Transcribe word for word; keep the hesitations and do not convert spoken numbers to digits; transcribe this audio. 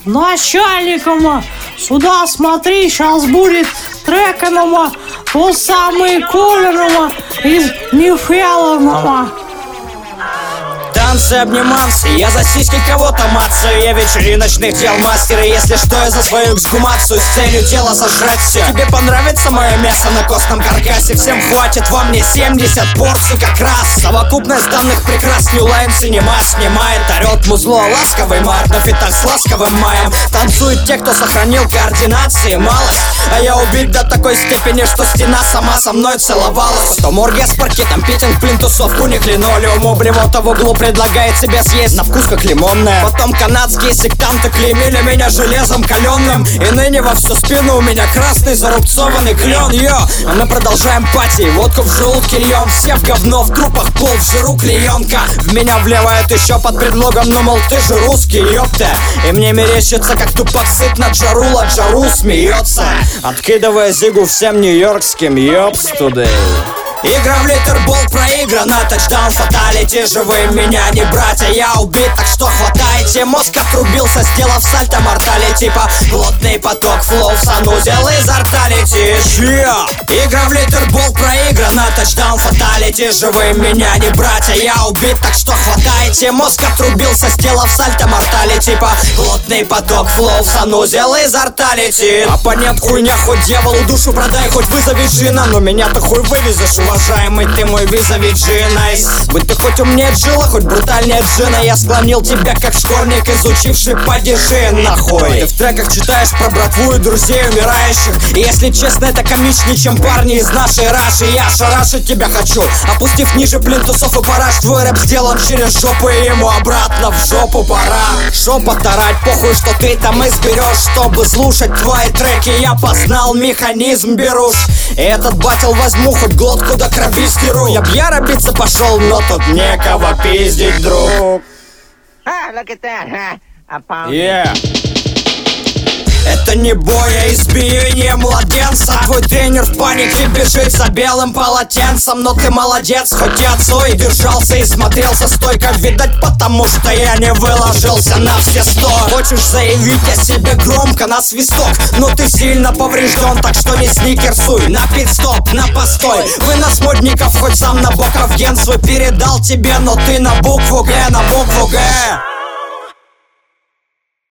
начальником. Сюда смотри, сейчас будет треканома, то самый Колерова из Мифелова. Танцы, обниманцы, я за сиськи кого-то мацаю. Я вечериночных дел мастер, и если что, я за свою эксгумацию с целью тела сожрать все. Тебе понравится мое мясо на костном каркасе? Всем хватит во мне семьдесят порций как раз. Совокупность данных прекрас. New Line Cinema снимает, орет музло, ласковый март на фитах с ласковым маем. Танцуют те, кто сохранил координации малость, а я убит до такой степени, что стена сама со мной целовалась. Потом оргия с паркетом, питинг, плинтусов, уник, линолеум, облемота в углу предлагает себе съесть на вкус как лимонная. Потом канадские сектанты клеймили меня железом каленым, и ныне во всю спину у меня красный зарубцованный клен. Йо, а мы продолжаем пати, водку в желудке льем. Все в говно, в трупах пол, в жиру клеенка. В меня вливают еще под предлогом, ну мол ты же русский, ёпта. И мне мерещится, как тупо сыт на Джарула, Джару смеется, откидывая зигу всем нью-йоркским ёпс today. Игра в литербол проиграна, тачдаун, фаталити. Живые меня не братья, я убит, так что хватайте. Мозг отрубился, сделав сальто мортали. Типа плотный поток, флоу, санузел из арталити. Игра в литербол проиграна, тачдаун, фаталити. Живые меня не братья, я убит, так что хватайте. Мозг отрубился, сделав сальто мортали. Типа плотный поток, флоу, санузел из арталити. Оппонент хуйня, хоть дьяволу душу продай, хоть вызови джина, но меня-то хуй вывезешь, уважаемый, ты мой визави джинайс. Будь ты хоть умнее Джилла, хоть брутальнее Джина, я склонил тебя как школьник, изучивший падежи нахуй. Ты в треках читаешь про братву и друзей умирающих, и если честно, это комичнее, чем парни из нашей раши. Я шарашить тебя хочу, опустив ниже плинтусов и параш. Твой рэп сделан через жопу, и ему обратно в жопу пора. Шепот орать, похуй, что ты там изберешь. Чтобы слушать твои треки, я познал механизм беруш. И этот батл возьму, хоть глотку до крови стиру. Я б я биться пошел, но тут некого пиздить, друг. Yeah. Это не бой, а избиение младенца. Твой тренер в панике бежит за белым полотенцем. Но ты молодец, хоть и отцой держался и смотрелся стойко. Видать, потому что я не выложился на все сто. Хочешь заявить о себе громко на свисток, но ты сильно поврежден, так что не сникерсуй. На пит-стоп, на постой. Вынос модников, хоть сам Набоков ген свой передал тебе, но ты на букву Г, на букву Г.